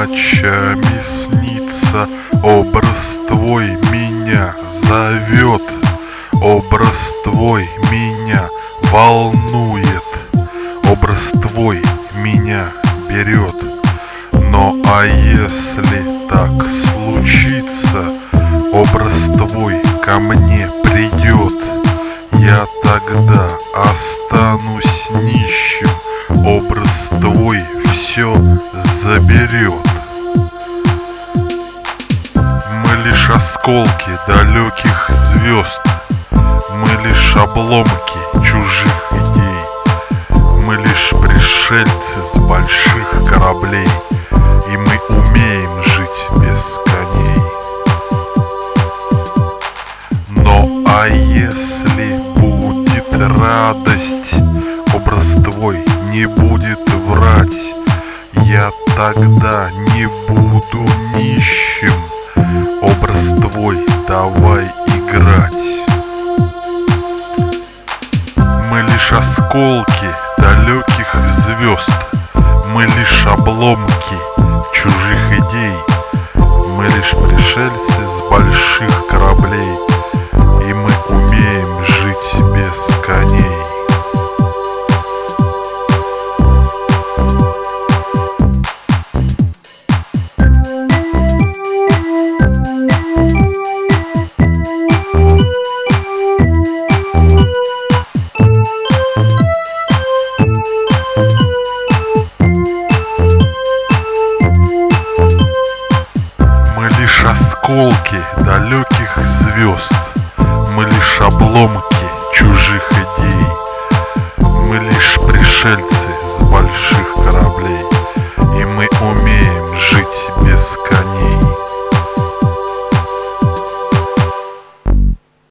ночами снится, образ твой меня зовет, образ твой меня волнует, образ твой меня берет. Но а если так случится, образ твой ко мне придет, я тогда останусь нищим, образ твой все заберет. Мы лишь осколки далеких звезд, мы лишь обломки чужих идей, мы лишь пришельцы с больших кораблей, и мы умеем жить без коней. Но а если будет радость, образ твой не будет врать, я тогда не буду нищим, образ твой давай играть. Мы лишь осколки далеких звезд, мы лишь обломки чужих идей, мы лишь пришельцы с больших кораблей, и мы умеем жить без коней. Осколки далеких звезд, мы лишь обломки чужих идей, мы лишь пришельцы